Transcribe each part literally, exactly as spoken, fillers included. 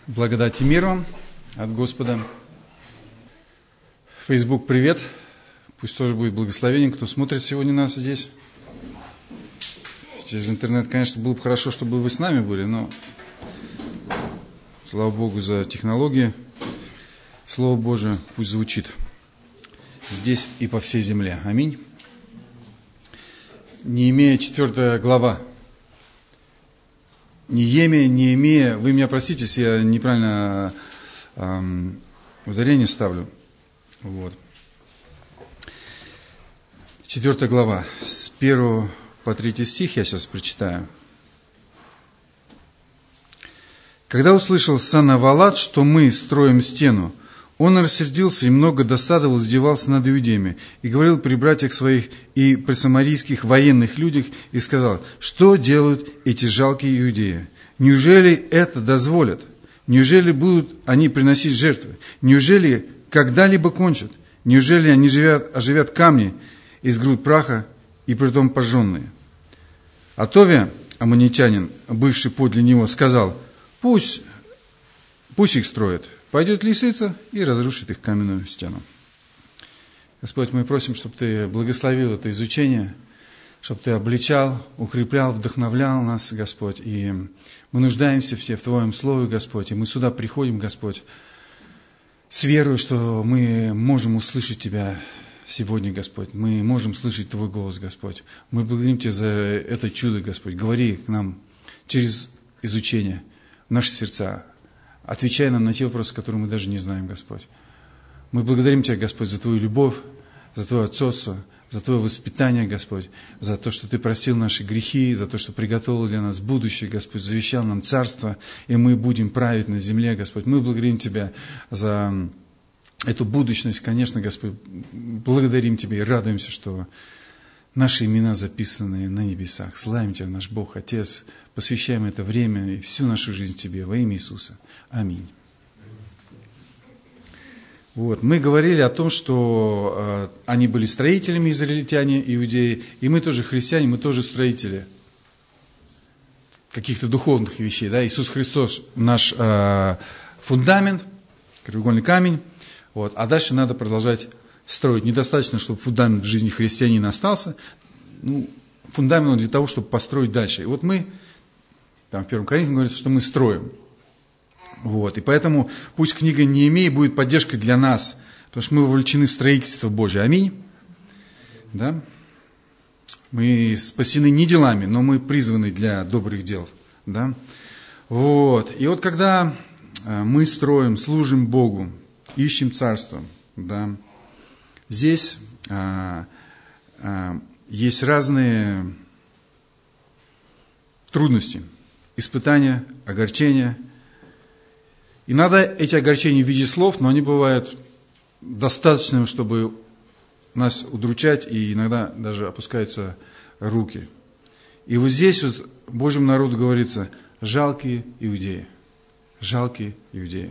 Благодать и мир вам от Господа. Facebook, привет. Пусть тоже будет благословение, кто смотрит сегодня нас здесь. Через интернет, конечно, было бы хорошо, чтобы вы с нами были, но слава Богу за технологии. Слово Божие пусть звучит здесь и по всей земле. Аминь. Неемия, четвёртая глава. Неемия, Неемия, вы меня простите, если я неправильно эм, ударение ставлю. Вот. Четвертая глава, с первого по третий стих я сейчас прочитаю. Когда услышал Санавалат, что мы строим стену, он рассердился и много досадовал, издевался над иудеями, и говорил при братьях своих и при самарийских военных людях, и сказал: что делают эти жалкие иудеи? Неужели это дозволят? Неужели будут они приносить жертвы? Неужели когда-либо кончат? Неужели они оживят, оживят камни из груд праха, и притом пожженные? А Товия, аммонитянин, бывший подле него, сказал: пусть, пусть их строят. Пойдет лисица и разрушит их каменную стену. Господь, мы просим, чтобы Ты благословил это изучение, чтобы Ты обличал, укреплял, вдохновлял нас, Господь. И мы нуждаемся все в Твоем Слове, Господь. И мы сюда приходим, Господь, с верой, что мы можем услышать Тебя сегодня, Господь. Мы можем слышать Твой голос, Господь. Мы благодарим Тебя за это чудо, Господь. Говори к нам через изучение в наши сердца. Отвечай нам на те вопросы, которые мы даже не знаем, Господь. Мы благодарим Тебя, Господь, за Твою любовь, за Твое отцовство, за Твое воспитание, Господь, за то, что Ты простил наши грехи, за то, что приготовил для нас будущее, Господь, завещал нам царство, и мы будем править на земле, Господь. Мы благодарим Тебя за эту будущность, конечно, Господь. Благодарим Тебя и радуемся, что наши имена записаны на небесах. Славим Тебя, наш Бог, Отец. Посвящаем это время и всю нашу жизнь Тебе во имя Иисуса. Аминь. Вот. Мы говорили о том, что э, они были строителями, израильтяне, иудеи, и мы тоже христиане, мы тоже строители каких-то духовных вещей. Да? Иисус Христос наш э, фундамент, краеугольный камень, вот. А дальше надо продолжать строить. Недостаточно, чтобы фундамент в жизни христианина остался, ну, фундамент для того, чтобы построить дальше. И вот мы, там в первом Коринфянам говорится, что мы строим. Вот. И поэтому пусть книга Неемии будет поддержкой для нас, потому что мы вовлечены в строительство Божие. Аминь. Да? Мы спасены не делами, но мы призваны для добрых дел. Да? Вот. И вот когда мы строим, служим Богу, ищем царство, да, здесь а, а, есть разные трудности, испытания, огорчения. И надо эти огорчения в виде слов, но они бывают достаточными, чтобы нас удручать, и иногда даже опускаются руки. И вот здесь вот Божьему народу говорится: жалкие иудеи, жалкие иудеи.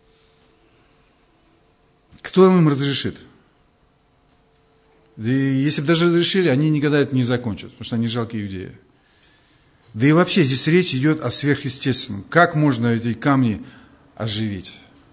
Кто им разрешит? Да и если бы даже разрешили, они никогда это не закончат, потому что они жалкие иудеи. Да и вообще здесь речь идет о сверхъестественном. Как можно эти камни оживить?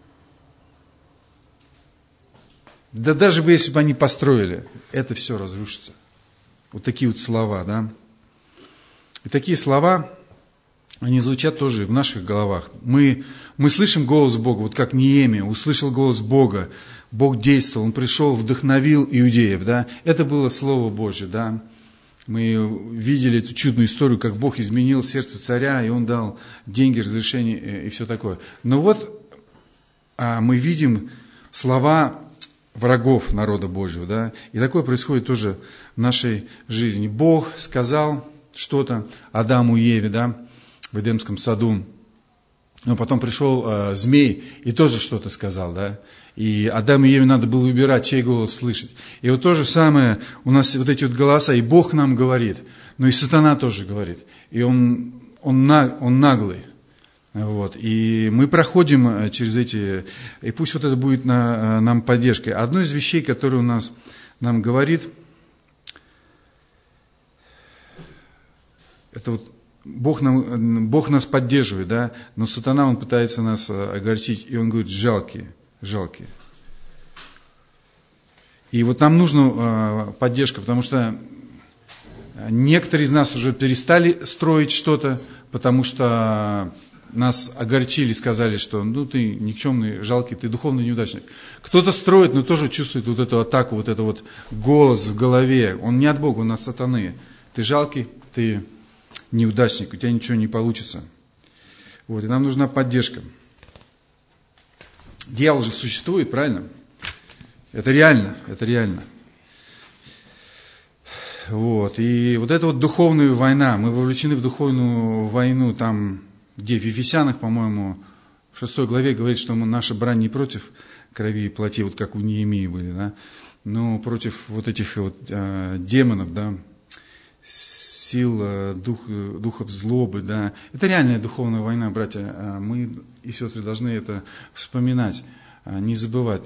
Да даже бы если бы они построили, это все разрушится. Вот такие вот слова, да. И такие слова, они звучат тоже в наших головах. Мы, мы слышим голос Бога, вот как Неемия услышал голос Бога. Бог действовал, Он пришел, вдохновил иудеев, да. Это было Слово Божье, да. Мы видели эту чудную историю, как Бог изменил сердце царя, и Он дал деньги, разрешение и все такое. Но вот а, мы видим слова врагов народа Божьего, да. И такое происходит тоже в нашей жизни. Бог сказал что-то Адаму и Еве, да, в Эдемском саду. Но потом пришел э, змей и тоже что-то сказал, да. И Адаму и Еве надо было выбирать, чей голос слышать. И вот то же самое, у нас вот эти вот голоса, и Бог нам говорит, но и сатана тоже говорит. И он, он, он наглый. Вот. И мы проходим через эти, и пусть вот это будет на, нам поддержкой. Одно из вещей, которое у нас нам говорит, это вот Бог, нам, Бог нас поддерживает, да, но сатана, он пытается нас огорчить, и он говорит, жалкие, жалкие. И вот нам нужна поддержка, потому что некоторые из нас уже перестали строить что-то, потому что нас огорчили, сказали, что ну ты никчемный, жалкий, ты духовный неудачник. Кто-то строит, но тоже чувствует вот эту атаку, вот этот вот голос в голове. Он не от Бога, он от сатаны. Ты жалкий, ты неудачник, у тебя ничего не получится. Вот, и нам нужна поддержка. Дьявол же существует, правильно? Это реально, это реально. Вот, и вот эта вот духовная война, мы вовлечены в духовную войну, там, где в Ефесянах, по-моему, в шестой главе говорит, что мы, наша брань не против крови и плоти, вот как у Неемии были, да, но против вот этих вот э, демонов, да, сил, э, дух, духов злобы, да. Это реальная духовная война, братья, мы и сестры должны это вспоминать, не забывать.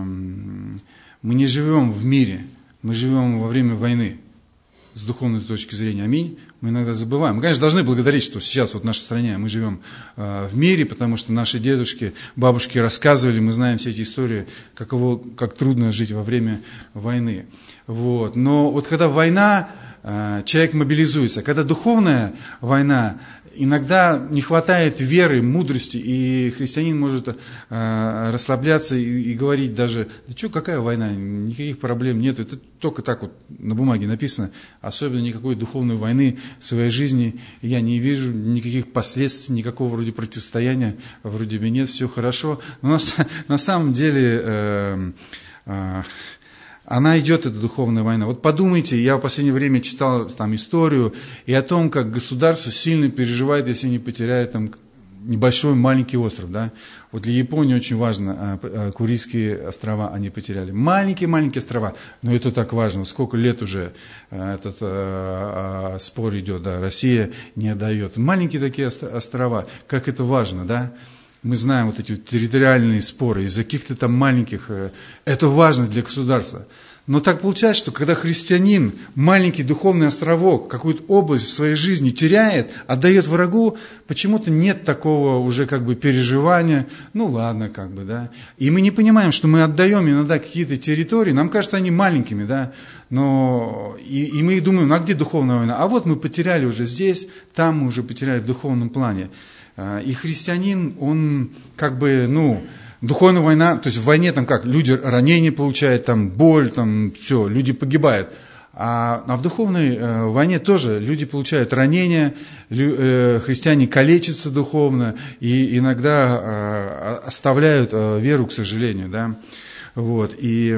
Мы не живем в мире, мы живем во время войны. С духовной точки зрения, аминь, мы иногда забываем. Мы, конечно, должны благодарить, что сейчас вот в нашей стране мы живем э, в мире, потому что наши дедушки, бабушки рассказывали, мы знаем все эти истории, каково, как трудно жить во время войны. Вот. Но вот когда война, э, человек мобилизуется, когда духовная война, иногда не хватает веры, мудрости, и христианин может э, расслабляться и, и говорить даже, да что, какая война, никаких проблем нет, это только так вот на бумаге написано, особенно никакой духовной войны в своей жизни я не вижу, никаких последствий, никакого вроде противостояния, вроде бы нет, все хорошо, но на, на самом деле... Э, э, Она идет, эта духовная война. Вот подумайте, я в последнее время читал там историю и о том, как государство сильно переживает, если они потеряют там небольшой маленький остров. Да? Вот для Японии очень важно, Курильские острова они потеряли. Маленькие-маленькие острова, но это так важно. Сколько лет уже этот а, а, спор идет, да? Россия не отдает. Маленькие такие острова, как это важно, да? Мы знаем вот эти вот территориальные споры из-за каких-то там маленьких, это важно для государства. Но так получается, что когда христианин маленький духовный островок, какую-то область в своей жизни теряет, отдает врагу, почему-то нет такого уже как бы переживания, ну ладно, как бы, да. И мы не понимаем, что мы отдаем иногда какие-то территории, нам кажется, они маленькими, да, но и, и мы думаем, ну а где духовная война? А вот мы потеряли уже здесь, там мы уже потеряли в духовном плане. И христианин, он как бы, ну, духовная война, то есть в войне там как, люди ранения получают, там боль, там все, люди погибают. А, а в духовной э, войне тоже люди получают ранения, лю, э, христиане калечатся духовно и иногда э, оставляют э, веру, к сожалению, да. Вот, и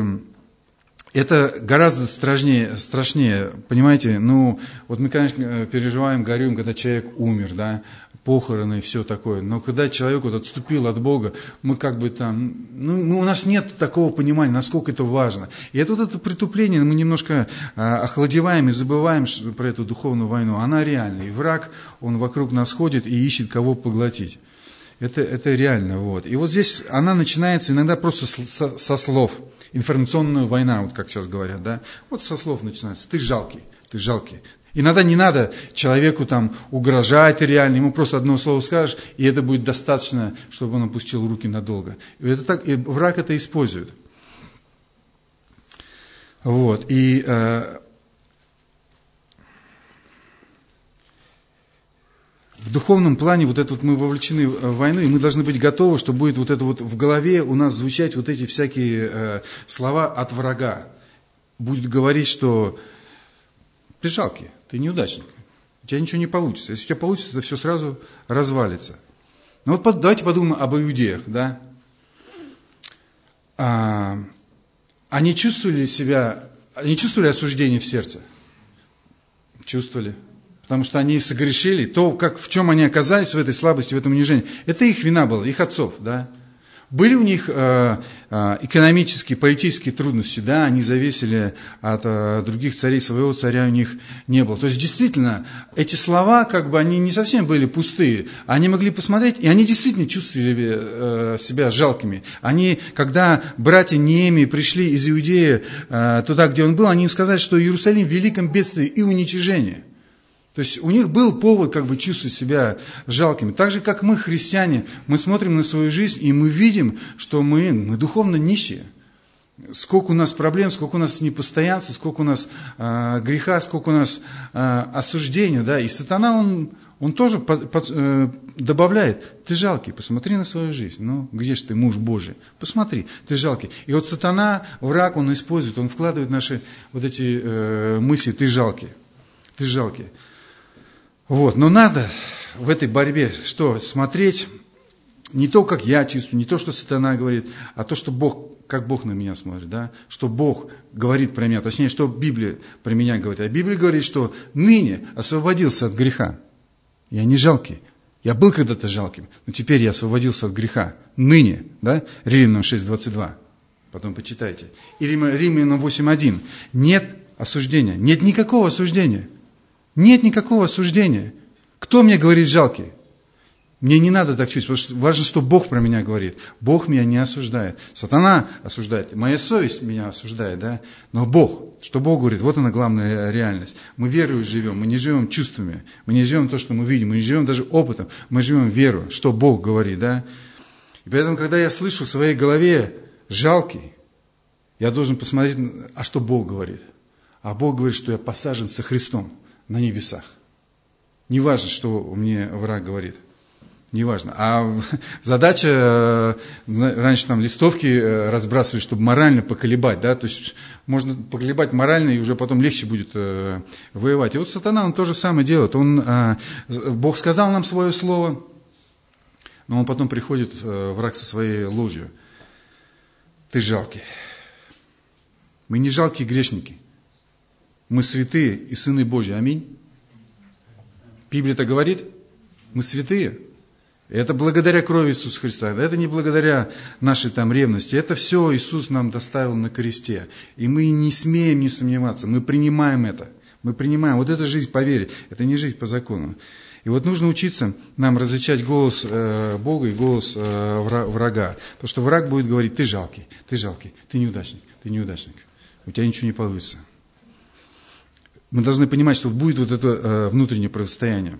это гораздо страшнее, страшнее, понимаете, ну, вот мы, конечно, переживаем, горюем, когда человек умер, да, похороны и все такое. Но когда человек вот отступил от Бога, мы как бы там, ну, у нас нет такого понимания, насколько это важно. И это вот это притупление, мы немножко а, охладеваем и забываем про эту духовную войну. Она реальна. И враг, он вокруг нас ходит и ищет, кого поглотить. Это, это реально. Вот. И вот здесь она начинается иногда просто со, со слов. Информационная война, вот как сейчас говорят, да. Вот со слов начинается. Ты жалкий, ты жалкий. Иногда не надо человеку там угрожать реально, ему просто одно слово скажешь, и это будет достаточно, чтобы он опустил руки надолго. И, это так, и враг это использует. Вот, и э, в духовном плане вот это вот мы вовлечены в войну, и мы должны быть готовы, что будет вот это вот в голове у нас звучать вот эти всякие э, слова от врага. Будет говорить, что ты жалкий, ты неудачник, у тебя ничего не получится. Если у тебя получится, это все сразу развалится. Ну вот давайте подумаем об иудеях, да. А, они чувствовали себя, они чувствовали осуждение в сердце? Чувствовали. Потому что они согрешили, то, как, в чем они оказались в этой слабости, в этом унижении, это их вина была, их отцов, да. Были у них э, э, экономические, политические трудности, да, они зависели от э, других царей, своего царя у них не было. То есть, действительно, эти слова, как бы, они не совсем были пустые. Они могли посмотреть, и они действительно чувствовали э, себя жалкими. Они, когда братья Неемии пришли из Иудеи э, туда, где он был, они им сказали, что Иерусалим в великом бедствии и уничижении. То есть у них был повод как бы чувствовать себя жалкими. Так же, как мы, христиане, мы смотрим на свою жизнь, и мы видим, что мы, мы духовно нищие. Сколько у нас проблем, сколько у нас непостоянства, сколько у нас э, греха, сколько у нас э, осуждения. Да? И сатана, он, он тоже под, под, э, добавляет: ты жалкий, посмотри на свою жизнь. Ну, где же ты, муж Божий? Посмотри, ты жалкий. И вот сатана, враг, он использует, он вкладывает в наши вот эти э, мысли: ты жалкий, ты жалкий. Вот, но надо в этой борьбе что? Смотреть не то, как я чувствую, не то, что сатана говорит, а то, что Бог, как Бог на меня смотрит, да? Что Бог говорит про меня, точнее, что Библия про меня говорит. А Библия говорит, что ныне освободился от греха. Я не жалкий. Я был когда-то жалким, но теперь я освободился от греха. Ныне, да? Римлянам шесть двадцать два. Потом почитайте. И Римлянам восемь один. Нет осуждения, нет никакого осуждения. Нет никакого осуждения. Кто мне говорит жалкий? Мне не надо так чувствовать, потому что важно, что Бог про меня говорит. Бог меня не осуждает. Сатана осуждает. Моя совесть меня осуждает, да? Но Бог, что Бог говорит, вот она главная реальность. Мы верою живем, мы не живем чувствами, мы не живем то, что мы видим, мы не живем даже опытом, мы живем верою, что Бог говорит, да? И поэтому, когда я слышу в своей голове жалкий, я должен посмотреть, а что Бог говорит. А Бог говорит, что я посажен со Христом на небесах. Не важно, что мне враг говорит. Не важно. А задача, раньше там листовки разбрасывали, чтобы морально поколебать, да, то есть можно поколебать морально, и уже потом легче будет э, воевать. И вот сатана, он то же самое делает. Он, э, Бог сказал нам свое слово, но он потом приходит, э, враг со своей ложью. Ты жалкий. Мы не жалкие грешники. Мы святые и сыны Божьи. Аминь. Библия-то говорит, мы святые. Это благодаря крови Иисуса Христа. Это не благодаря нашей там ревности. Это все Иисус нам доставил на кресте. И мы не смеем не сомневаться. Мы принимаем это. Мы принимаем. Вот эта жизнь по вере. Это не жизнь по закону. И вот нужно учиться нам различать голос э, Бога и голос э, врага. Потому что враг будет говорить: ты жалкий, ты жалкий, ты неудачник, ты неудачник. У тебя ничего не получится. Мы должны понимать, что будет вот это э, внутреннее противостояние.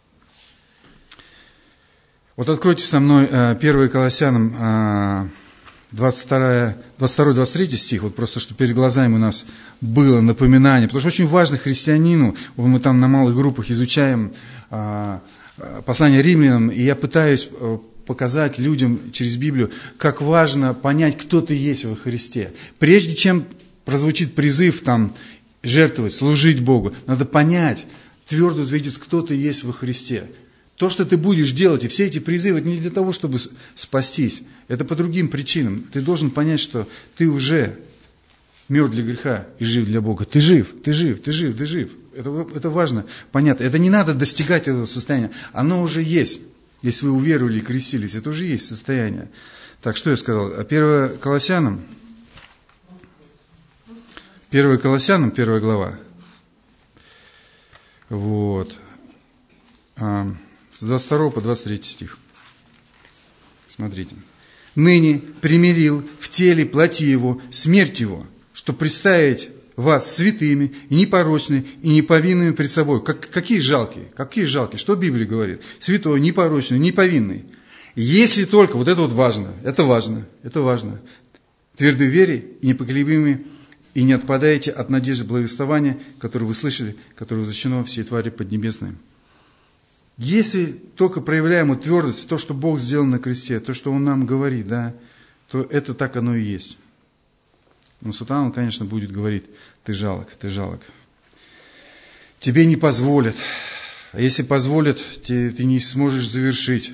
Вот откройте со мной э, первое Колоссянам, э, двадцать второй двадцать третий стих, вот просто, чтобы перед глазами у нас было напоминание. Потому что очень важно христианину, вот мы там на малых группах изучаем э, послание римлянам, и я пытаюсь э, показать людям через Библию, как важно понять, кто ты есть во Христе. Прежде чем прозвучит призыв там жертвовать, служить Богу, надо понять, твердо увидеть, кто ты есть во Христе. То, что ты будешь делать, и все эти призывы, это не для того, чтобы спастись. Это по другим причинам. Ты должен понять, что ты уже мертв для греха и жив для Бога. Ты жив, ты жив, ты жив, ты жив. Это, это важно, понятно. Это не надо достигать этого состояния. Оно уже есть. Если вы уверовали и крестились, это уже есть состояние. Так, что я сказал? первое Колоссянам. первое Колоссянам, первая глава. Вот. С двадцать второго по двадцать третий стих. Смотрите. «Ныне примирил в теле плоти его, смерть его, чтобы представить вас святыми и непорочными и неповинными пред собой». Как, какие жалкие? Какие жалкие? Что Библия говорит? Святой, непорочный, неповинный. Если только, вот это вот важно, это важно, это важно. Тверды в вере и непоколебимы, и не отпадаете от надежды благовествования, которую вы слышали, которое защищено всей твари поднебесной. Если только проявляем твердость, то, что Бог сделал на кресте, то, что Он нам говорит, да, то это так оно и есть. Но сатана, он, конечно, будет говорить: ты жалок, ты жалок. Тебе не позволят. А если позволят, ты, ты не сможешь завершить.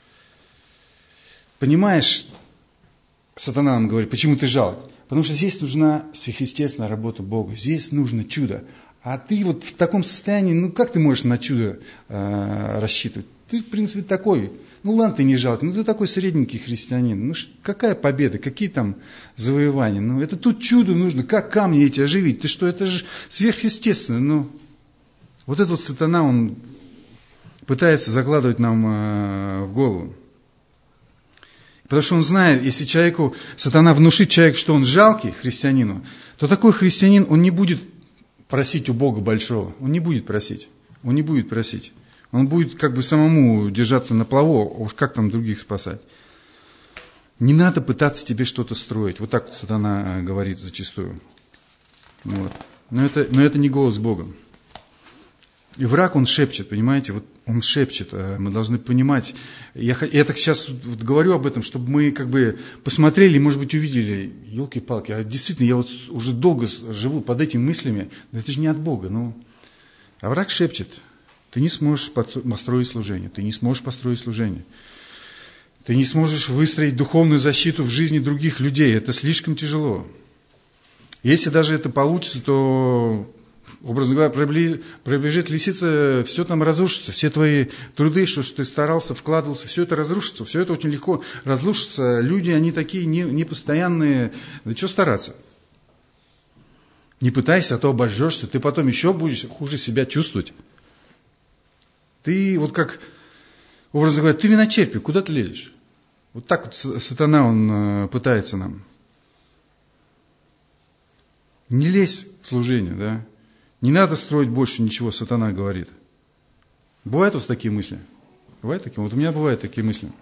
Понимаешь, сатана нам говорит, почему ты жалок? Потому что здесь нужна сверхъестественная работа Бога. Здесь нужно чудо. А ты вот в таком состоянии, ну как ты можешь на чудо э, рассчитывать? Ты, в принципе, такой. Ну ладно, ты не жалкий, ну ты такой средненький христианин. Ну какая победа, какие там завоевания? Ну это тут чудо нужно, как камни эти оживить? Ты что, это же сверхъестественно. Ну, вот этот вот сатана, он пытается закладывать нам э, в голову. Потому что он знает, если человеку, сатана внушит человеку, что он жалкий христианину, то такой христианин, он не будет просить у Бога большого. Он не будет просить. Он не будет просить. Он будет как бы самому держаться на плаву, а уж как там других спасать. Не надо пытаться тебе что-то строить. Вот так вот сатана говорит зачастую. Вот. Но, это, но это не голос Бога. И враг, он шепчет, понимаете, вот он шепчет, мы должны понимать. Я, я так сейчас вот говорю об этом, чтобы мы как бы посмотрели, может быть, увидели, елки-палки, а действительно, я вот уже долго живу под этими мыслями, да это же не от Бога. Ну. А враг шепчет, ты не сможешь построить служение, ты не сможешь построить служение. Ты не сможешь выстроить духовную защиту в жизни других людей, это слишком тяжело. Если даже это получится, то... Образно говоря, приближит лисица, все там разрушится, все твои труды, что ты старался, вкладывался, все это разрушится, все это очень легко разрушится. Люди, они такие непостоянные, да что стараться? Не пытайся, а то обожжешься, ты потом еще будешь хуже себя чувствовать. Ты вот как, образно говоря, ты виночерпи, куда ты лезешь? Вот так вот сатана, он пытается нам. Не лезь в служение, да? Не надо строить больше ничего, сатана говорит. Бывают у вас такие мысли? Бывают такие? Вот у меня бывают такие мысли.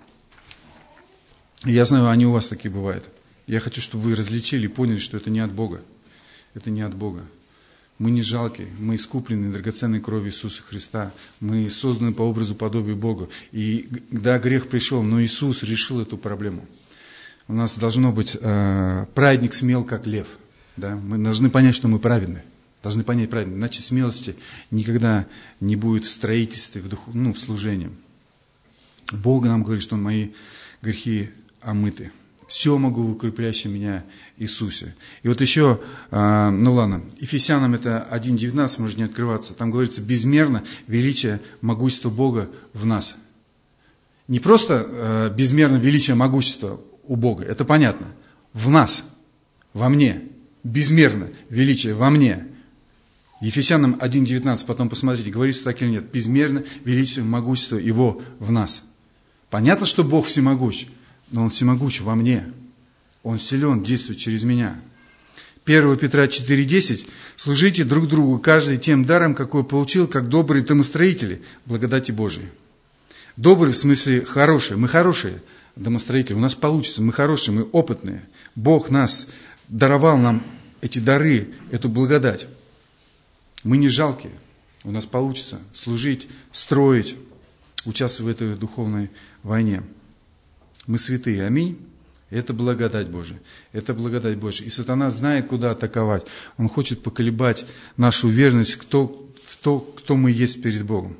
И я знаю, они у вас такие бывают. Я хочу, чтобы вы различили и поняли, что это не от Бога. Это не от Бога. Мы не жалкие, мы искуплены драгоценной кровью Иисуса Христа. Мы созданы по образу подобию Бога. И да, грех пришел, но Иисус решил эту проблему. У нас должно быть э, праведник смел, как лев. Да? Мы должны понять, что мы праведны. Должны понять правильно, иначе смелости никогда не будет в строительстве, в, духу, ну, в служении. Бог нам говорит, что мои грехи омыты. Все могу в укрепляющем меня Иисусе. И вот еще, э, ну ладно, Ефесянам это один девятнадцать, может не открываться. Там говорится, безмерно величие, могущество Бога в нас. Не просто э, безмерно величие, могущество у Бога, это понятно. В нас, во мне, безмерно величие во мне. Ефесянам один девятнадцать, потом посмотрите, говорится так или нет. Безмерно величие, могущество Его в нас. Понятно, что Бог всемогущ, но Он всемогущ во мне. Он силен, действует через меня. первое Петра четыре десять. Служите друг другу, каждый тем даром, какой получил, как добрые домостроители благодати Божией. Добрый в смысле хороший. Мы хорошие домостроители. У нас получится. Мы хорошие, мы опытные. Бог нас даровал нам эти дары, эту благодать. Мы не жалкие. У нас получится служить, строить, участвовать в этой духовной войне. Мы святые. Аминь. Это благодать Божия. Это благодать Божия. И сатана знает, куда атаковать. Он хочет поколебать нашу верность кто, в то, кто мы есть перед Богом.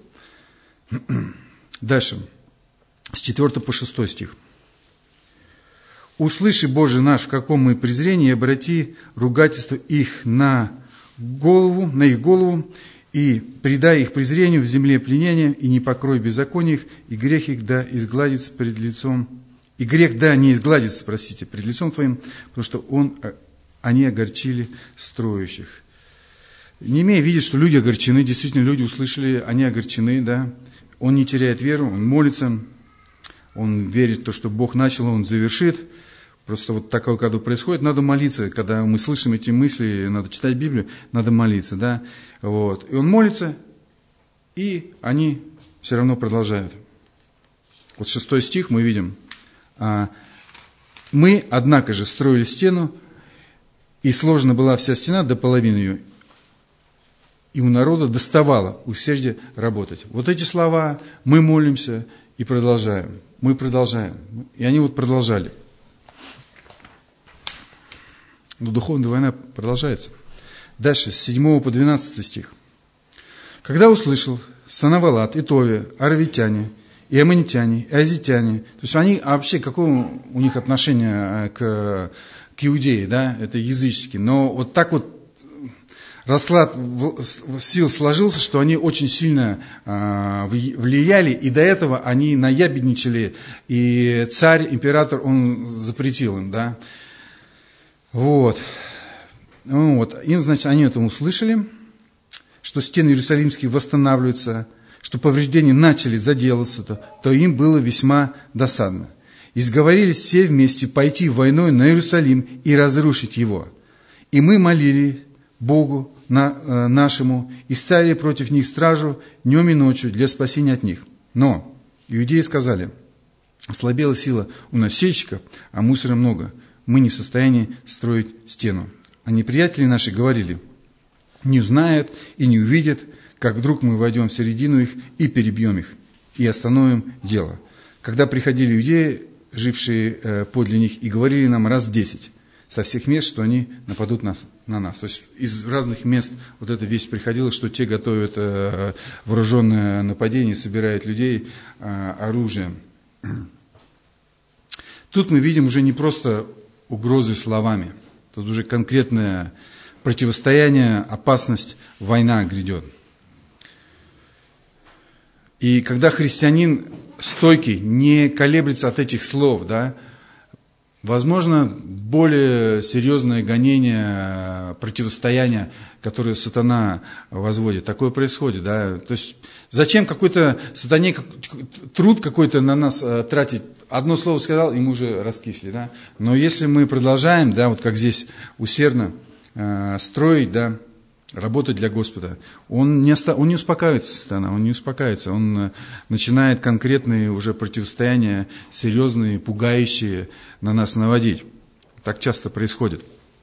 Дальше. С четвёртого по шестой стих. «Услыши, Боже наш, в каком мы презрении, и обрати ругательство их на голову, на их голову, и предай их презрению в земле пленения, и не покрой беззаконие их, и грех их да изгладится пред лицом, и грех да не изгладится, простите, пред лицом Твоим, потому что он, они огорчили строящих». Не имея видеть, что люди огорчены, действительно люди услышали, они огорчены, да, он не теряет веру, он молится, он верит в то, что Бог начал, он завершит. Просто вот такое, когда происходит, надо молиться. Когда мы слышим эти мысли, надо читать Библию, надо молиться, да. Вот. И он молится, и они все равно продолжают. Вот шестой стих мы видим. «Мы, однако же, строили стену, и сложена была вся стена до половины ее, и у народа доставало усердие работать». Вот эти слова, мы молимся и продолжаем. Мы продолжаем. И они вот продолжали. Но духовная война продолжается. Дальше, с седьмого по двенадцатый стих. «Когда услышал Санавалат и Товия, аравитяне, и аммонитяне, и азитяне», то есть они, а вообще, какое у них отношение к, к иудее, да, это язычники, но вот так вот расклад сил сложился, что они очень сильно влияли, и до этого они наябедничали, и царь, император, он запретил им, да. Вот. Ну, вот. Им, значит, они это услышали, что стены Иерусалимские восстанавливаются, что повреждения начали заделываться, то, то им было весьма досадно. И сговорились все вместе пойти войной на Иерусалим и разрушить его. И мы молили Богу на, нашему и ставили против них стражу днем и ночью для спасения от них. Но иудеи сказали: ослабела сила у насельщиков, а мусора много. Мы не в состоянии строить стену. А неприятели наши говорили: не узнают и не увидят, как вдруг мы войдем в середину их и перебьем их, и остановим дело. Когда приходили иудеи, жившие подле них, и говорили нам раз в десять со всех мест, что они нападут нас, на нас. То есть из разных мест вот эта весть приходила, что те готовят э, вооруженное нападение, собирают людей э, оружием. Тут мы видим уже не просто угрозы словами, тут уже конкретное противостояние, опасность, война грядет. И когда христианин стойкий, не колеблется от этих слов, да, возможно, более серьезное гонение, противостояние, которое сатана возводит. Такое происходит, да. То есть, зачем какой-то сатане труд какой-то на нас тратить? Одно слово сказал, и мы уже раскисли, да. Но если мы продолжаем, да, вот как здесь усердно э, строить, да, работать для Господа, он не, оста... он не успокаивается, сатана, он не успокаивается, он начинает конкретные уже противостояния, серьезные, пугающие на нас наводить. Так часто происходит.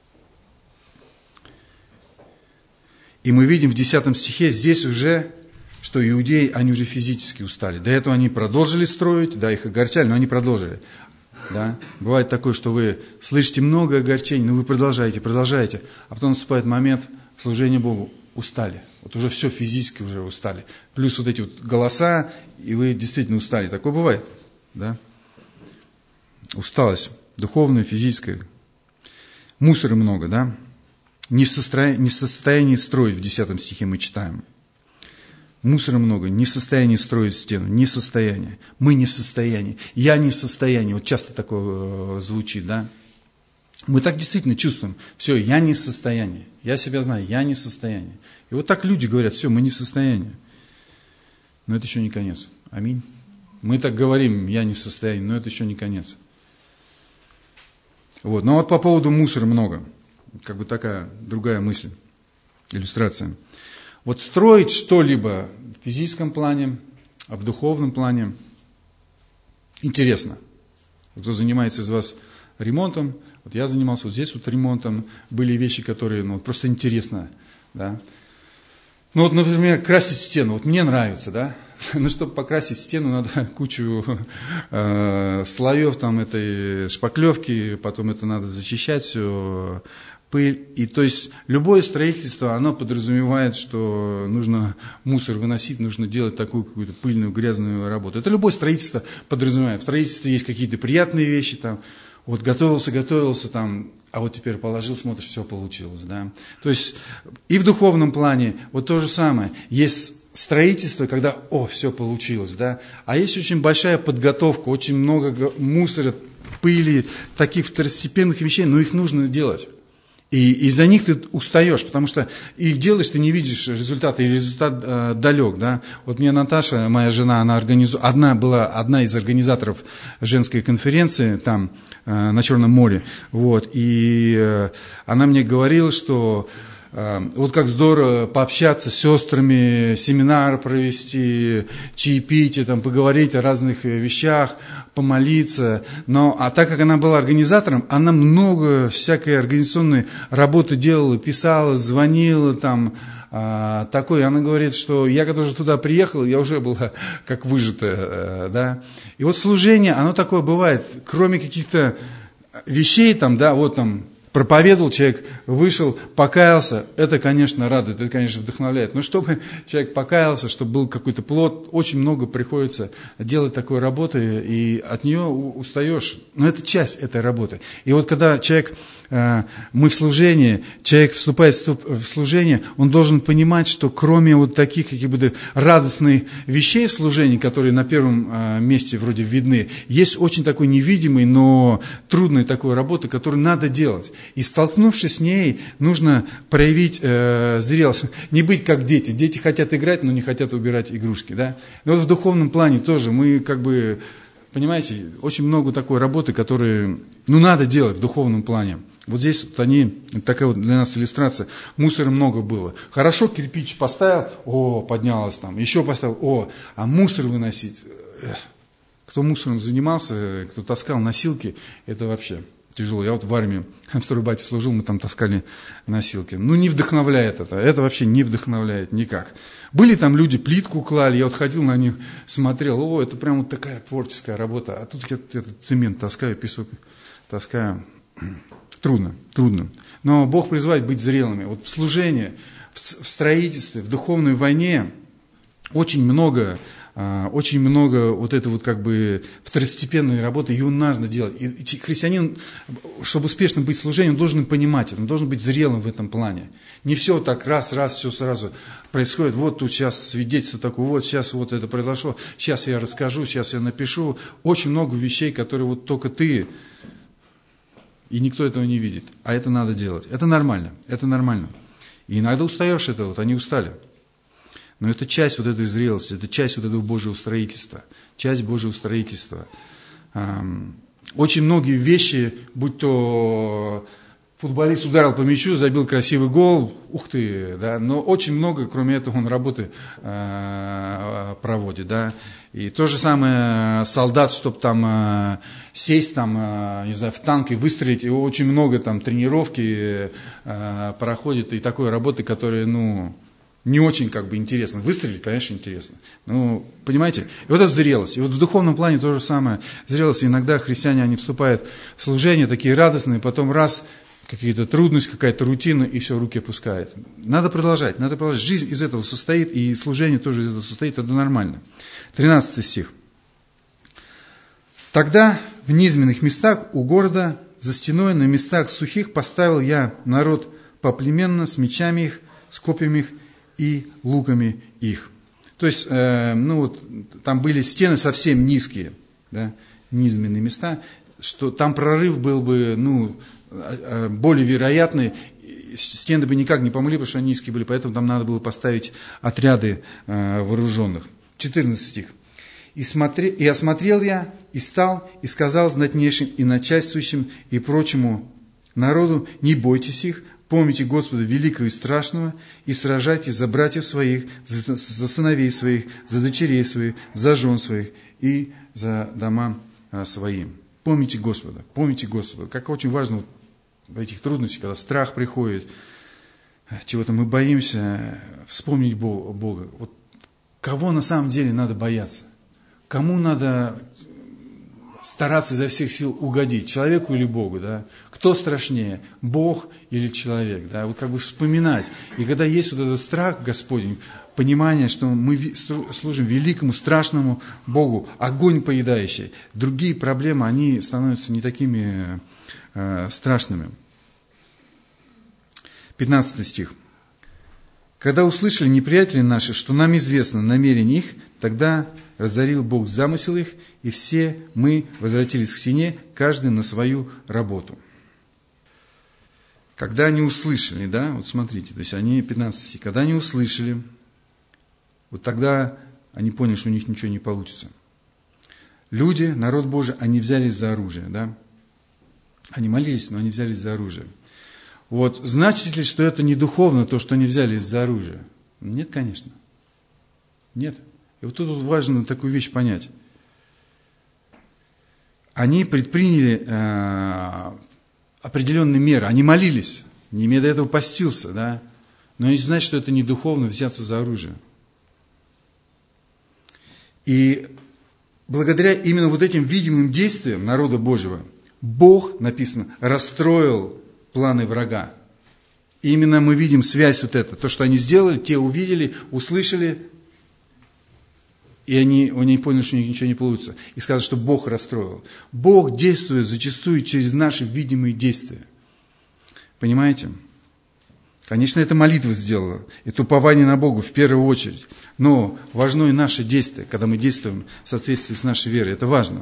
И мы видим в десятом стихе здесь уже, что иудеи, они уже физически устали. До этого они продолжили строить, да, их огорчали, но они продолжили. Да? Бывает такое, что вы слышите много огорчений, но вы продолжаете, продолжаете, а потом наступает момент служения Богу, устали. Вот уже все физически уже устали. Плюс вот эти вот голоса, и вы действительно устали. Такое бывает, да? Усталость духовная, физическая. Мусора много, да? Не в состоянии, не в состоянии строить, в десятом стихе мы читаем. Мусора много, не в состоянии строить стену, не в состоянии. Мы не в состоянии, я не в состоянии. Вот часто такое звучит, да? Мы так действительно чувствуем: все, я не в состоянии, я себя знаю, я не в состоянии. И вот так люди говорят: все, мы не в состоянии. Но это еще не конец. Аминь. Мы так говорим: я не в состоянии, но это еще не конец. Вот. Но вот по поводу мусора много. Как бы такая другая мысль, иллюстрация. Вот строить что-либо в физическом плане, а в духовном плане интересно. Кто занимается из вас ремонтом, вот я занимался вот здесь вот ремонтом, были вещи, которые, ну, просто интересно, да. Ну, вот, например, красить стену, вот мне нравится, да. Но чтобы покрасить стену, надо кучу э, слоев там этой шпаклевки, потом это надо зачищать все, пыль. И то есть любое строительство, оно подразумевает, что нужно мусор выносить, нужно делать такую какую-то пыльную, грязную работу. Это любое строительство подразумевает. В строительстве есть какие-то приятные вещи там. Вот готовился, готовился там, а вот теперь положил, смотришь, все получилось, да. То есть и в духовном плане вот то же самое. Есть строительство, когда, о, все получилось, да. А есть очень большая подготовка, очень много мусора, пыли, таких второстепенных вещей, но их нужно делать. И из-за них ты устаешь, потому что их делаешь, ты не видишь результата, и результат э, далек, да. Вот мне Наташа, моя жена, она организу... одна была одна из организаторов женской конференции там э, на Черном море, вот, и э, она мне говорила, что э, вот как здорово пообщаться с сестрами, семинар провести, чаепитие, там, поговорить о разных вещах, помолиться. Но, а так как она была организатором, она много всякой организационной работы делала, писала, звонила там, а, такой. Она говорит, что я когда уже туда приехал, я уже была как выжатая, да. И вот служение, оно такое бывает, кроме каких-то вещей там, да, вот там, проповедовал человек, вышел, покаялся, это, конечно, радует, это, конечно, вдохновляет. Но чтобы человек покаялся, чтобы был какой-то плод, очень много приходится делать такой работы, и от нее устаешь. Но это часть этой работы. И вот когда человек, мы в служении, человек вступает в служение, он должен понимать, что кроме вот таких каких бы радостных вещей в служении, которые на первом месте вроде видны, есть очень такой невидимый, но трудной такой работы, которую надо делать. И столкнувшись с ней, нужно проявить э, зрелость. Не быть как дети. Дети хотят играть, но не хотят убирать игрушки. Да? И вот в духовном плане тоже мы как бы, понимаете, очень много такой работы, которую, ну, надо делать в духовном плане. Вот здесь вот они, такая вот для нас иллюстрация, мусора много было. Хорошо, кирпич поставил, о, поднялось там, еще поставил, о, а мусор выносить. Кто мусором занимался, кто таскал носилки, это вообще тяжело. Я вот в армии, в стройбате служил, мы там таскали носилки. Ну, не вдохновляет это, это вообще не вдохновляет никак. Были там люди, плитку клали, я вот ходил на них, смотрел, о, это прям вот такая творческая работа. А тут я этот цемент таскаю, песок таскаю. Трудно, трудно. Но Бог призывает быть зрелыми. Вот в служении, в строительстве, в духовной войне очень много, очень много вот этой вот как бы второстепенной работы, ее нужно делать. И христианин, чтобы успешно быть в служении, он должен понимать это, он должен быть зрелым в этом плане. Не все так раз-раз, все сразу происходит. Вот тут сейчас свидетельство такое, вот сейчас вот это произошло, сейчас я расскажу, сейчас я напишу. Очень много вещей, которые вот только ты... И никто этого не видит. А это надо делать. Это нормально. Это нормально. И иногда устаешь этого. Вот они устали. Но это часть вот этой зрелости. Это часть вот этого Божьего строительства. Часть Божьего строительства. Очень многие вещи, будь то футболист ударил по мячу, забил красивый гол. Ух ты. Да? Но очень много, кроме этого, он работы проводит. Да? И то же самое солдат, чтобы там э, сесть там, э, не знаю, в танк и выстрелить, его очень много там тренировки э, проходит и такой работы, которая, ну, не очень как бы интересно. Выстрелить, конечно, интересно. Ну, понимаете? И вот это зрелость. И вот в духовном плане то же самое. Зрелость. Иногда христиане, они вступают в служение, такие радостные, потом раз, какие-то трудности, какая-то рутина, и все, руки опускает. Надо продолжать, надо продолжать. Жизнь из этого состоит, и служение тоже из этого состоит, это нормально. тринадцатый стих. «Тогда в низменных местах у города, за стеной, на местах сухих поставил я народ поплеменно с мечами их, с копьями их и луками их». То есть, э, ну вот, там были стены совсем низкие, да, низменные места, что там прорыв был бы, ну, более вероятный, стены бы никак не помогли, потому что они низкие были, поэтому там надо было поставить отряды э, вооруженных. четырнадцатый стих. «И, смотри, «И осмотрел я, и стал, и сказал знатнейшим, и начальствующим, и прочему народу, не бойтесь их, помните Господа великого и страшного, и сражайтесь за братьев своих, за, за сыновей своих, за дочерей своих, за жен своих и за дома э, свои». Помните Господа, помните Господа. Как очень важно вот в этих трудностях, когда страх приходит, чего-то мы боимся, вспомнить Бога. Вот кого на самом деле надо бояться? Кому надо стараться изо всех сил угодить? Человеку или Богу? Да? Кто страшнее? Бог или человек? Да? Вот как бы вспоминать. И когда есть вот этот страх Господень, понимание, что мы служим великому, страшному Богу, огонь поедающий, другие проблемы, они становятся не такими э, страшными. пятнадцатый стих. «Когда услышали неприятели наши, что нам известно намерение их, тогда разорил Бог замысел их, и все мы возвратились к стене, каждый на свою работу». Когда они услышали, да, вот смотрите, то есть они, пятнадцатый стих, когда они услышали, вот тогда они поняли, что у них ничего не получится. Люди, народ Божий, они взялись за оружие, да. Они молились, но они взялись за оружие. Вот, значит ли, что это не духовно, то, что они взялись за оружие? Нет, конечно. Нет. И вот тут важно такую вещь понять. Они предприняли э, определенные меры, они молились, не имея до этого постился, да. Но не значит, что это не духовно взяться за оружие. И благодаря именно вот этим видимым действиям народа Божьего, Бог, написано, расстроил планы врага. И именно мы видим связь вот эту. То, что они сделали, те увидели, услышали, и они, они поняли, что у них ничего не получится. И сказали, что Бог расстроил. Бог действует зачастую через наши видимые действия. Понимаете? Конечно, это молитва сделала. Это упование на Бога в первую очередь. Но важно и наше действие, когда мы действуем в соответствии с нашей верой. Это важно.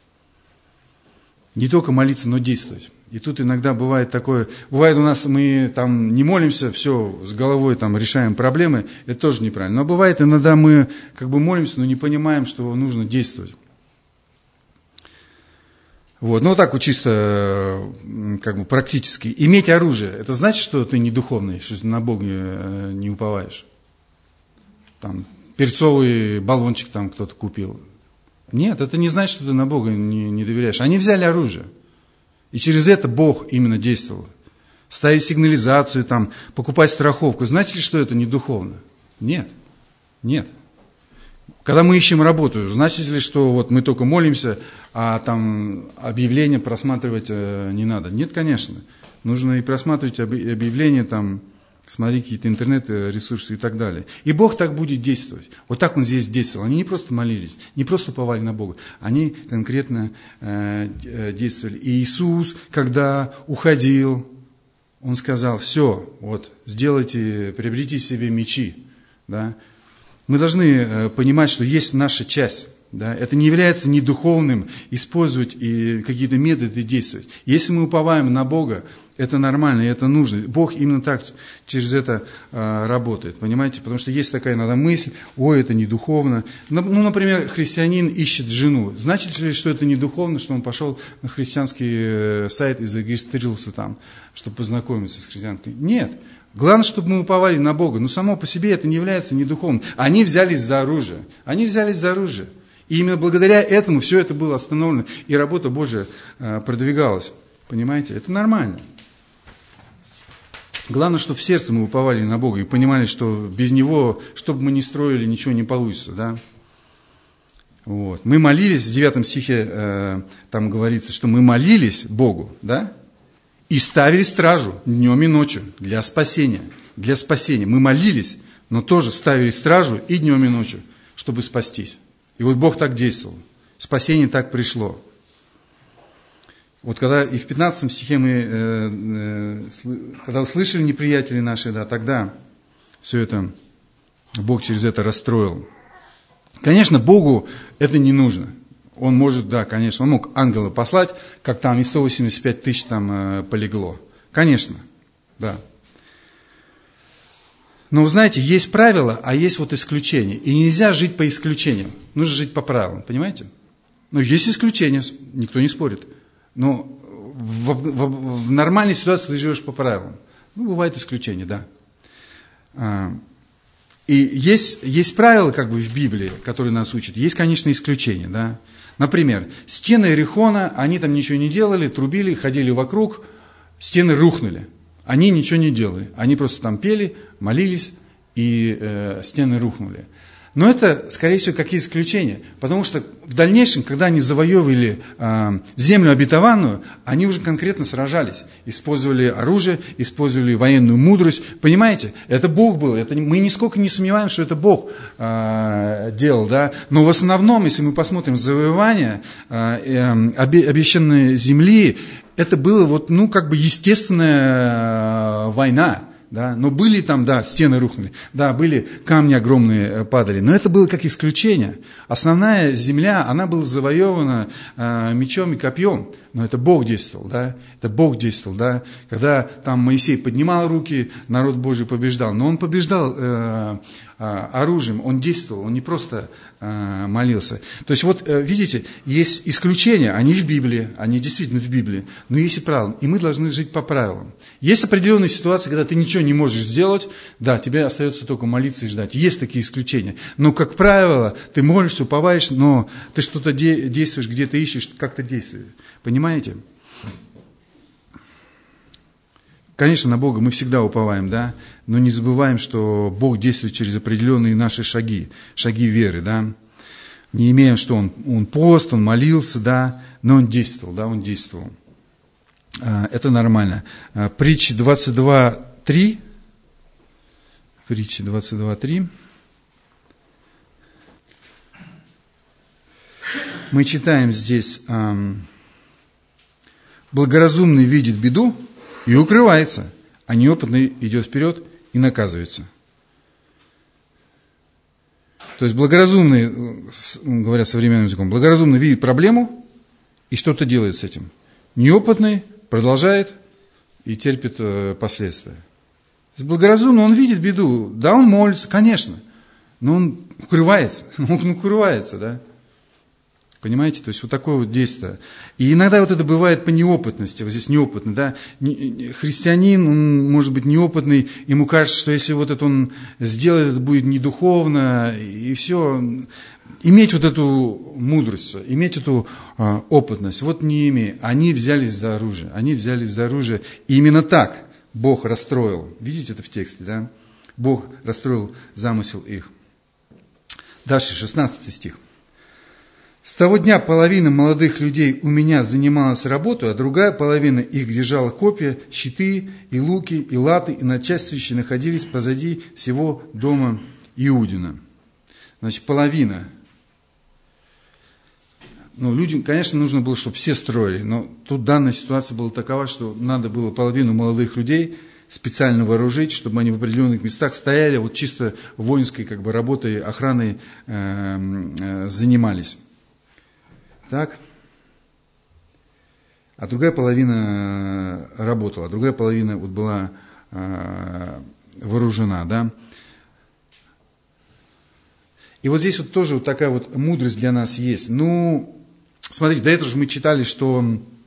Не только молиться, но действовать. И тут иногда бывает такое, бывает у нас, мы там не молимся, все, с головой там решаем проблемы, это тоже неправильно. Но бывает иногда мы как бы молимся, но не понимаем, что нужно действовать. Вот. Ну, вот так вот чисто как бы практически. Иметь оружие, это значит, что ты не духовный, что ты на Бога не уповаешь. Там, перцовый баллончик там кто-то купил. Нет, это не значит, что ты на Бога не, не доверяешь. Они взяли оружие. И через это Бог именно действовал. Ставить сигнализацию, там, покупать страховку. Значит ли, что это не духовно? Нет. Нет. Когда мы ищем работу, значит ли, что вот мы только молимся, а там объявления просматривать э, не надо? Нет, конечно. Нужно и просматривать объявления, там, смотреть какие-то интернет-ресурсы и так далее. И Бог так будет действовать. Вот так Он здесь действовал. Они не просто молились, не просто уповали на Бога. Они конкретно э, действовали. И Иисус, когда уходил, Он сказал: все, вот, сделайте, приобретите себе мечи. Да? Мы должны э, понимать, что есть наша часть. Да? Это не является недуховным использовать и какие-то методы действовать. Если мы уповаем на Бога, это нормально, и это нужно. Бог именно так через это э, работает, понимаете? Потому что есть такая иногда мысль: ой, это не духовно. Ну, например, христианин ищет жену. Значит ли, что это не духовно, что он пошел на христианский сайт и зарегистрировался там, чтобы познакомиться с христианкой? Нет. Главное, чтобы мы уповали на Бога. Но само по себе это не является недуховным. Они взялись за оружие. Они взялись за оружие. И именно благодаря этому все это было остановлено, и работа Божия э, продвигалась. Понимаете? Это нормально. Главное, чтобы в сердце мы уповали на Бога и понимали, что без Него, что бы мы ни строили, ничего не получится. Да? Вот. Мы молились, в девятом стихе э, там говорится, что мы молились Богу, да? И ставили стражу днем и ночью для спасения. Для спасения. Мы молились, но тоже ставили стражу и днем и ночью, чтобы спастись. И вот Бог так действовал. Спасение так пришло. Вот когда и в пятнадцатом стихе мы, э, э, когда услышали неприятели наши, да, тогда все это Бог через это расстроил. Конечно, Богу это не нужно. Он может, да, конечно, он мог ангела послать, как там и сто восемьдесят пять тысяч там э, полегло. Конечно, да. Но вы знаете, есть правила, а есть вот исключения. И нельзя жить по исключениям. Нужно жить по правилам, понимаете? Но есть исключения, никто не спорит. Но в, в, в нормальной ситуации ты живешь по правилам. Ну, бывают исключения, да. А, и есть, есть правила, как бы, в Библии, которые нас учат. Есть, конечно, исключения, да. Например, стены Иерихона, они там ничего не делали, трубили, ходили вокруг, стены рухнули. Они ничего не делали. Они просто там пели, молились, и э, стены рухнули. Но это, скорее всего, как исключение. Потому что в дальнейшем, когда они завоевывали э, землю обетованную, они уже конкретно сражались. Использовали оружие, использовали военную мудрость. Понимаете? Это Бог был. Это, мы нисколько не сомневаемся, что это Бог э, делал. Да? Но в основном, если мы посмотрим завоевание э, э, обещанной земли, это было вот, ну, как бы естественная э, война. Да, но были там, да, стены рухнули, да, были камни огромные падали, но это было как исключение. Основная земля, она была завоевана э, мечом и копьем, но это Бог действовал, да, это Бог действовал, да, когда там Моисей поднимал руки, народ Божий побеждал, но он побеждал э, э, оружием, он действовал, он не просто э, молился. То есть вот, э, видите, есть исключения, они в Библии, они действительно в Библии, но есть и правила, и мы должны жить по правилам. Есть определенные ситуации, когда ты ничего не можешь сделать, да, тебе остается только молиться и ждать. Есть такие исключения. Но, как правило, ты молишься, уповаешь, но ты что-то де- действуешь, где-то ищешь, как-то действуешь. Понимаете? Конечно, на Бога мы всегда уповаем, да, но не забываем, что Бог действует через определенные наши шаги, шаги веры, да. Не имеем, что Он, он пост, Он молился, да, но Он действовал, да, Он действовал. Это нормально. Притча двадцать два три. Притча двадцать два три. Мы читаем здесь: благоразумный видит беду и укрывается, а неопытный идет вперед и наказывается. То есть благоразумный, говоря современным языком, благоразумный видит проблему и что-то делает с этим. Неопытный продолжает и терпит э, последствия. Благоразумно, он видит беду. Да, он молится, конечно, но он укрывается. Он укрывается, да. Понимаете? То есть вот такое вот действие. И иногда вот это бывает по неопытности. Вот здесь неопытный, да. Христианин, он может быть неопытный, ему кажется, что если вот это он сделает, это будет не духовно, и все. Иметь вот эту мудрость, иметь эту а, опытность. Вот не имея. Они взялись за оружие. Они взялись за оружие. И именно так Бог расстроил. Видите это в тексте, да? Бог расстроил замысел их. Дальше, шестнадцатый стих. С того дня половина молодых людей у меня занималась работой, а другая половина их держала копья, щиты, и луки, и латы, и начальствующие находились позади всего дома Иудина. Значит, половина. Ну, людям, конечно, нужно было, чтобы все строили, но тут данная ситуация была такова, что надо было половину молодых людей специально вооружить, чтобы они в определенных местах стояли, вот чисто воинской как бы работой, охраной э, э, занимались. Так. А другая половина работала, а другая половина вот была э, вооружена, да. И вот здесь вот тоже вот такая вот мудрость для нас есть. Ну, смотрите, до этого же мы читали, что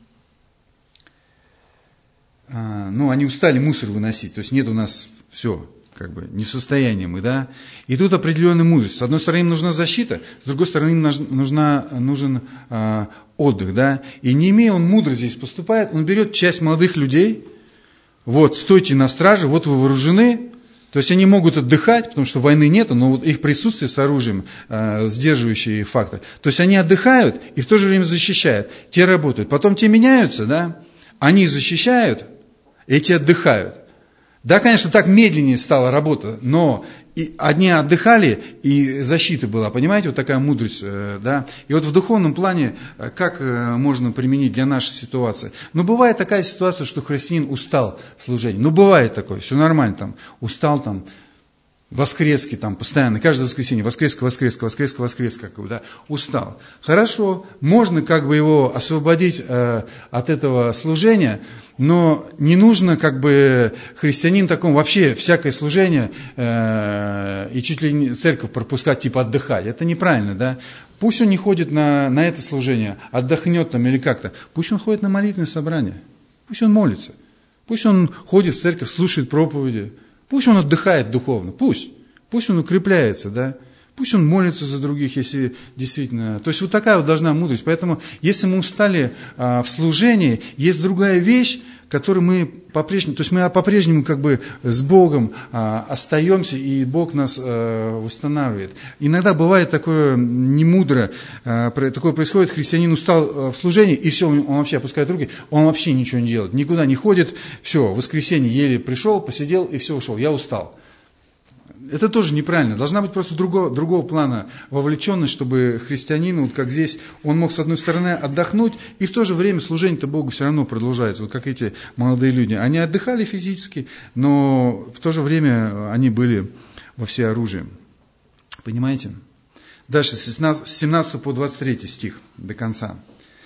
э, ну, они устали мусор выносить, то есть нет у нас все, как бы не в состоянии мы, да. И тут определенная мудрость. С одной стороны, им нужна защита, с другой стороны, им нужна, нужен э, отдых, да. И не имея он мудро здесь поступает, он берет часть молодых людей, вот, стойте на страже, вот вы вооружены. То есть они могут отдыхать, потому что войны нет, но вот их присутствие с оружием, э, сдерживающий фактор. То есть они отдыхают и в то же время защищают. Те работают. Потом те меняются, да, они защищают, эти отдыхают. Да, конечно, так медленнее стала работа, но и одни отдыхали, и защита была, понимаете, вот такая мудрость, да. И вот в духовном плане, как можно применить для нашей ситуации? Ну, бывает такая ситуация, что христианин устал в служении. Ну, бывает такое, все нормально, там, устал, там, воскрески, там, постоянно, каждое воскресенье, воскреска, воскреска, воскреска, воскреска, как бы, да, устал. Хорошо, можно как бы его освободить э, от этого служения, но не нужно, как бы, христианин такому вообще всякое служение э, и чуть ли не церковь пропускать, типа отдыхать. Это неправильно, да. Пусть он не ходит на, на это служение, отдохнет там или как-то. Пусть он ходит на молитвенное собрание, пусть он молится, пусть он ходит в церковь, слушает проповеди. Пусть он отдыхает духовно, пусть, пусть он укрепляется, да, пусть он молится за других, если действительно, то есть вот такая вот должна мудрость, поэтому если мы устали а, в служении, есть другая вещь, которую мы по-прежнему, то есть мы по-прежнему как бы с Богом а, остаемся, и Бог нас а, восстанавливает. Иногда бывает такое немудро, а, такое происходит, христианин устал в служении, и все, он вообще опускает руки, он вообще ничего не делает, никуда не ходит, все, в воскресенье еле пришел, посидел, и все, ушел, я устал. Это тоже неправильно. Должна быть просто другого, другого плана вовлеченность, чтобы христианин, вот как здесь, он мог с одной стороны отдохнуть, и в то же время служение-то Богу все равно продолжается. Вот как эти молодые люди. Они отдыхали физически, но в то же время они были во всеоружии. Понимаете? Дальше, с семнадцатого по двадцать третий стих до конца.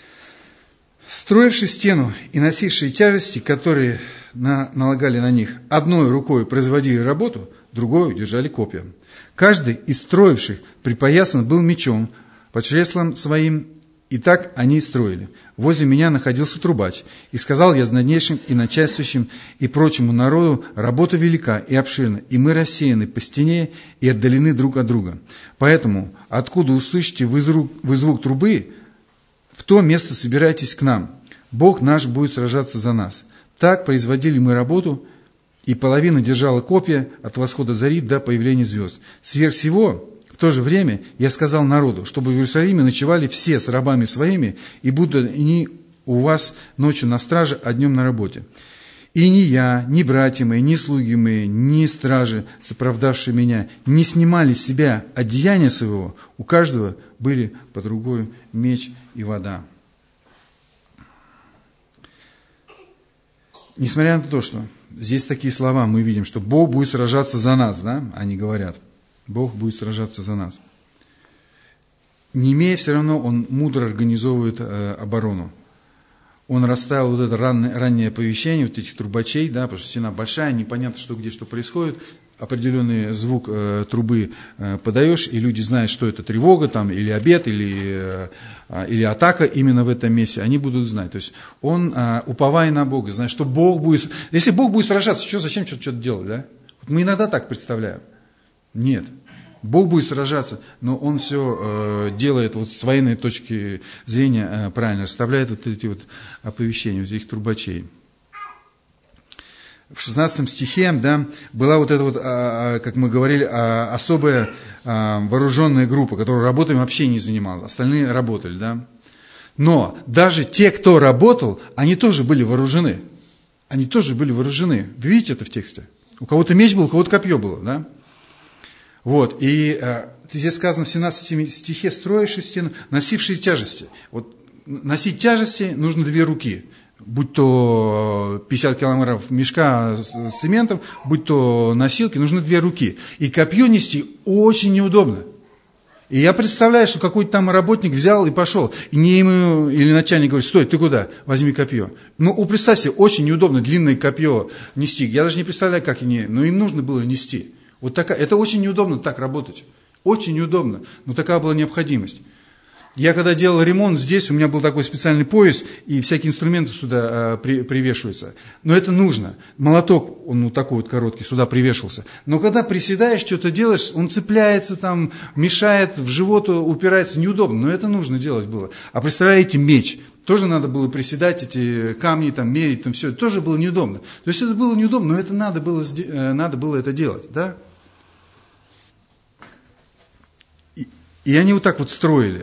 «Строивший стену и носившие тяжести, которые на, налагали на них, одной рукой производили работу, другой держали копья. Каждый из строивших припоясан был мечом под чреслом своим, и так они строили. Возле меня находился трубач, и сказал я знатнейшим и начальствующим и прочему народу: работа велика и обширна, и мы рассеяны по стене и отдалены друг от друга. Поэтому, откуда услышите вы звук, вы звук трубы, в то место собирайтесь к нам. Бог наш будет сражаться за нас. Так производили мы работу, и половина держала копья от восхода зари до появления звезд. Сверх всего, в то же время, я сказал народу, чтобы в Иерусалиме ночевали все с рабами своими, и будут они у вас ночью на страже, а днем на работе. И ни я, ни братья мои, ни слуги мои, ни стражи, соправдавшие меня, не снимали с себя одеяния своего, у каждого были под рукой меч и вода». Несмотря на то, что здесь такие слова, мы видим, что Бог будет сражаться за нас, да, они говорят, Бог будет сражаться за нас. Не имея, все равно он мудро организовывает э, оборону. Он расставил вот это раннее, раннее оповещение, вот этих трубачей, да, потому что стена большая, непонятно, что где что происходит. определенный звук э, трубы э, подаешь, и люди знают, что это тревога, там, или обед, или, э, или атака именно в этом месте, они будут знать. То есть он, э, уповая на Бога, знает, что Бог будет... Если Бог будет сражаться, что, зачем что-то, что-то делать, да? Мы иногда так представляем. Нет. Бог будет сражаться, но Он все э, делает вот с военной точки зрения э, правильно, расставляет вот эти вот оповещения, вот этих трубачей. В шестнадцатом стихе, да, была вот эта вот, а, как мы говорили, а, особая а, вооруженная группа, которая работой вообще не занималась, остальные работали, да. Но даже те, кто работал, они тоже были вооружены. Они тоже были вооружены. Вы видите это в тексте? У кого-то меч был, у кого-то копье было, да. Вот, и а, здесь сказано в семнадцатом стихе, строившие стену, носившие тяжести. Вот носить тяжести нужно две руки. Будь то пятьдесят килограммов мешка с цементом, будь то носилки, нужны две руки. И копье нести очень неудобно. И я представляю, что какой-то там работник взял и пошел. И не ему, или начальник говорит: стой, ты куда? Возьми копье. Ну, представь себе, очень неудобно длинное копье нести. Я даже не представляю, как они, но им нужно было нести. Вот такая, это очень неудобно так работать. Очень неудобно. Но такая была необходимость. Я когда делал ремонт здесь, у меня был такой специальный пояс, и всякие инструменты сюда э, при, привешиваются. Но это нужно. Молоток, он вот такой вот короткий, сюда привешивался. Но когда приседаешь, что-то делаешь, он цепляется там, мешает, в живот упирается, неудобно. Но это нужно делать было. А представляете, меч. Тоже надо было приседать, эти камни там мерить, там все. Это тоже было неудобно. То есть это было неудобно, но это надо было, э, надо было это делать, да? И, и они вот так вот строили.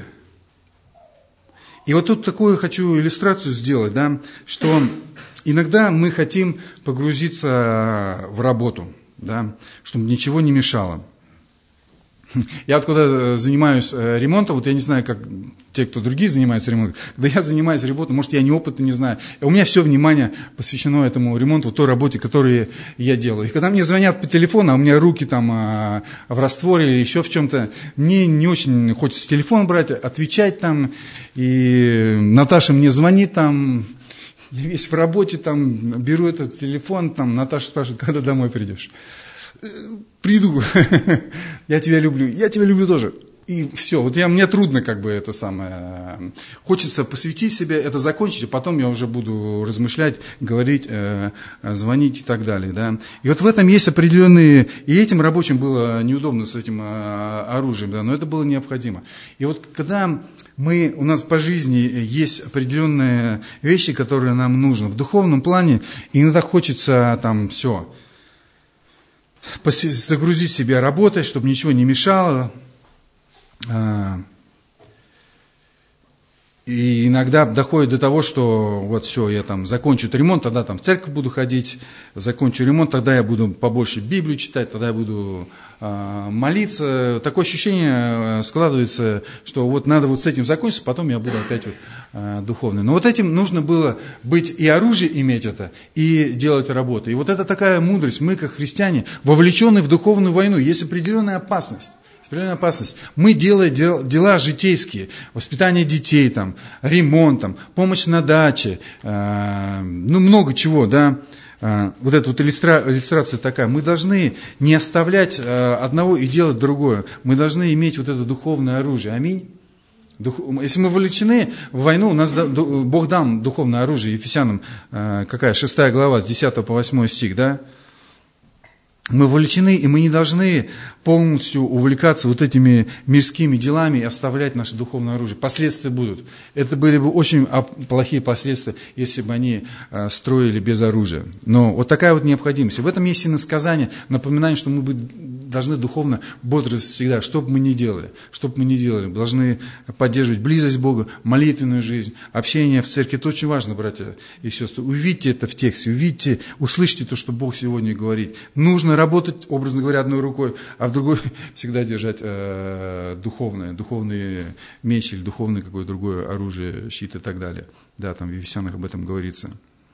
И вот тут такую хочу иллюстрацию сделать, да, что иногда мы хотим погрузиться в работу, да, чтобы ничего не мешало. Я вот когда занимаюсь ремонтом, вот я не знаю, как те, кто другие занимаются ремонтом, когда я занимаюсь ремонтом, может, я неопытный, не знаю, у меня все внимание посвящено этому ремонту, той работе, которую я делаю. И когда мне звонят по телефону, а у меня руки там а, в растворе или еще в чем-то, мне не очень хочется телефон брать, отвечать там, и Наташа мне звонит там, я весь в работе там, беру этот телефон, там, Наташа спрашивает: когда домой придешь? Приду, я тебя люблю, я тебя люблю тоже. И все, вот я, мне трудно как бы это самое, хочется посвятить себе, это закончить, а потом я уже буду размышлять, говорить, э, звонить и так далее, да. И вот в этом есть определенные, и этим рабочим было неудобно с этим э, оружием, да, но это было необходимо. И вот когда мы, у нас по жизни есть определенные вещи, которые нам нужны, в духовном плане иногда хочется там все, загрузить себя работой, чтобы ничего не мешало. И иногда доходит до того, что вот все, я там закончу ремонт, тогда там в церковь буду ходить, закончу ремонт, тогда я буду побольше Библию читать, тогда я буду э, молиться. Такое ощущение складывается, что вот надо вот с этим закончить, потом я буду опять вот, э, духовный. Но вот этим нужно было быть и оружие иметь это, и делать работу. И вот это такая мудрость. Мы, как христиане, вовлечены в духовную войну. Есть определенная опасность. Определенная опасность. Мы делаем дел, дела житейские, воспитание детей, там, ремонт, там, помощь на даче, э, ну много чего, да. Э, вот эта вот иллюстра, иллюстрация такая. Мы должны не оставлять э, одного и делать другое. Мы должны иметь вот это духовное оружие. Аминь. Дух, если мы вовлечены в войну, у нас да, Бог дал духовное оружие. Ефесянам, э, какая, шестая глава, с десятого по восьмой стих, да. Мы вовлечены, и мы не должны полностью увлекаться вот этими мирскими делами и оставлять наше духовное оружие. Последствия будут. Это были бы очень плохие последствия, если бы они строили без оружия. Но вот такая вот необходимость. И в этом есть иносказание, напоминание, что мы должны духовно бодрствовать всегда, что бы мы ни делали. Что бы мы ни делали. Мы должны поддерживать близость к Богу, молитвенную жизнь, общение в церкви. Это очень важно, братья и сестры. Увидьте это в тексте, увидьте, услышьте то, что Бог сегодня говорит. Нужно работать, образно говоря, одной рукой, а в другой всегда держать э, духовное, духовный меч или духовное какое-то другое оружие, щит и так далее. Да, там в Ефесянах об этом говорится.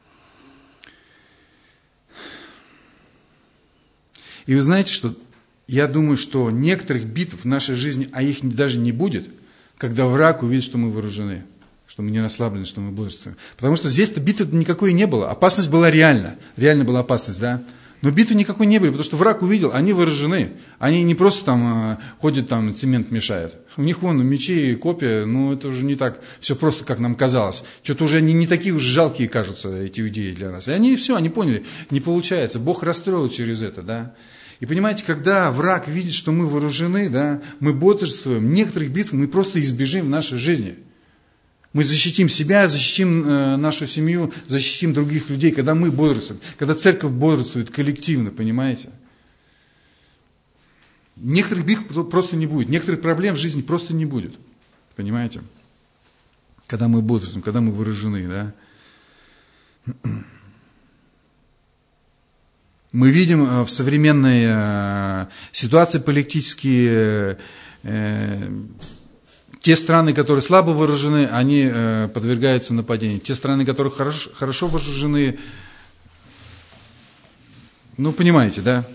И вы знаете, что я думаю, что некоторых битв в нашей жизни, а их даже не будет, когда враг увидит, что мы вооружены, что мы не расслаблены, что мы бодрствуем. Потому что здесь-то битвы никакой не было. Опасность была реальна. Реально была опасность, да. Но битвы никакой не были, потому что враг увидел, они вооружены. Они не просто там ходят, там цемент мешают. У них вон мечи, копья, ну это уже не так все просто, как нам казалось. Что-то уже они не такие уж жалкие кажутся, эти иудеи для нас. И они все, они поняли, не получается. Бог расстроил через это, да. И понимаете, когда враг видит, что мы вооружены, да, мы бодрствуем, некоторых битв мы просто избежим в нашей жизни. Мы защитим себя, защитим э, нашу семью, защитим других людей, когда мы бодрствуем, когда церковь бодрствует коллективно, понимаете? Некоторых битв просто не будет, некоторых проблем в жизни просто не будет, понимаете? Когда мы бодрствуем, когда мы вооружены, да? Мы видим в современной э, ситуации политические э, те страны, которые слабо вооружены, они э, подвергаются нападению. Те страны, которые хорошо, хорошо вооружены, ну, понимаете, да?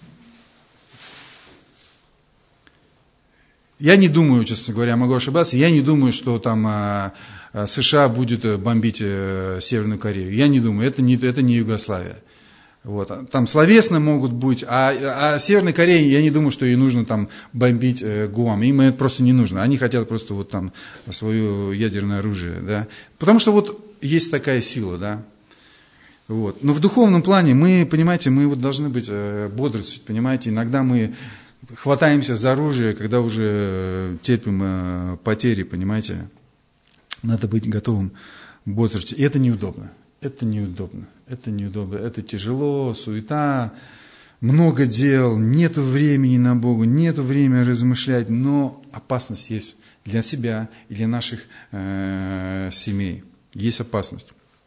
Я не думаю, честно говоря, могу ошибаться, я не думаю, что там э, США будет бомбить э, Северную Корею. Я не думаю, это не, это не Югославия. Вот. Там словесно могут быть, а, а Северной Корее, я не думаю, что ей нужно там бомбить э, Гуам. Им это просто не нужно. Они хотят просто вот там свое ядерное оружие, да. Потому что вот есть такая сила, да. Вот. Но в духовном плане мы, понимаете, мы вот должны быть э, бодрствовать, понимаете. Иногда мы хватаемся за оружие, когда уже терпим э, потери, понимаете. Надо быть готовым бодрствовать. И это неудобно. Это неудобно, это неудобно, это тяжело, суета, много дел, нет времени на Бога, нет времени размышлять, но опасность есть для себя и для наших э, семей. Есть опасность.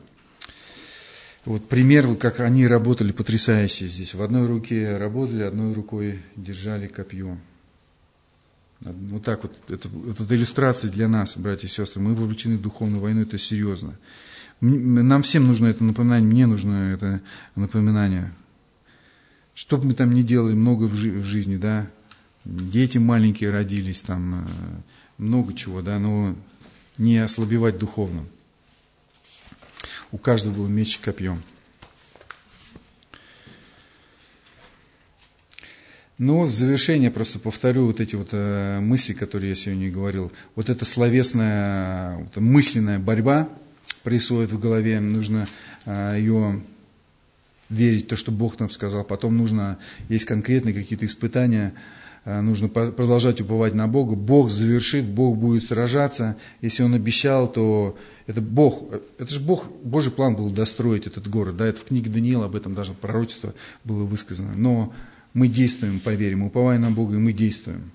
Вот пример, вот как они работали потрясающе здесь. В одной руке работали, одной рукой держали копье. Вот так вот, это, это иллюстрация для нас, братья и сестры. Мы вовлечены в духовную войну, это серьезно. Нам всем нужно это напоминание, мне нужно это напоминание. Что бы мы там ни делали, много в, жи- в жизни, да, дети маленькие родились, там, много чего, да, но не ослабевать духовно. У каждого был меч и копье. Но в завершение просто повторю вот эти вот э, мысли, которые я сегодня говорил. Вот эта словесная, вот, мысленная борьба происходит в голове, нужно э, ее верить в то, что Бог нам сказал. Потом нужно, есть конкретные какие-то испытания, э, нужно по- продолжать уповать на Бога. Бог завершит, Бог будет сражаться. Если Он обещал, то это Бог, это же Бог, Божий план был достроить этот город. Да, это в книге Даниила об этом даже пророчество было высказано. Но мы действуем по вере, мы уповаем на Бога, и мы действуем.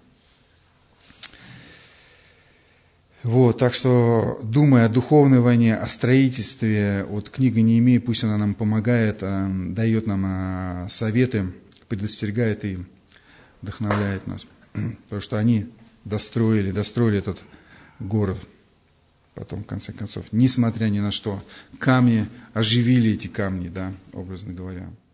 Вот, так что, думая о духовной войне, о строительстве, вот книга Неемии, пусть она нам помогает, дает нам советы, предостерегает и вдохновляет нас. Потому что они достроили, достроили этот город. Потом, в конце концов, несмотря ни на что, камни, оживили эти камни, да, образно говоря.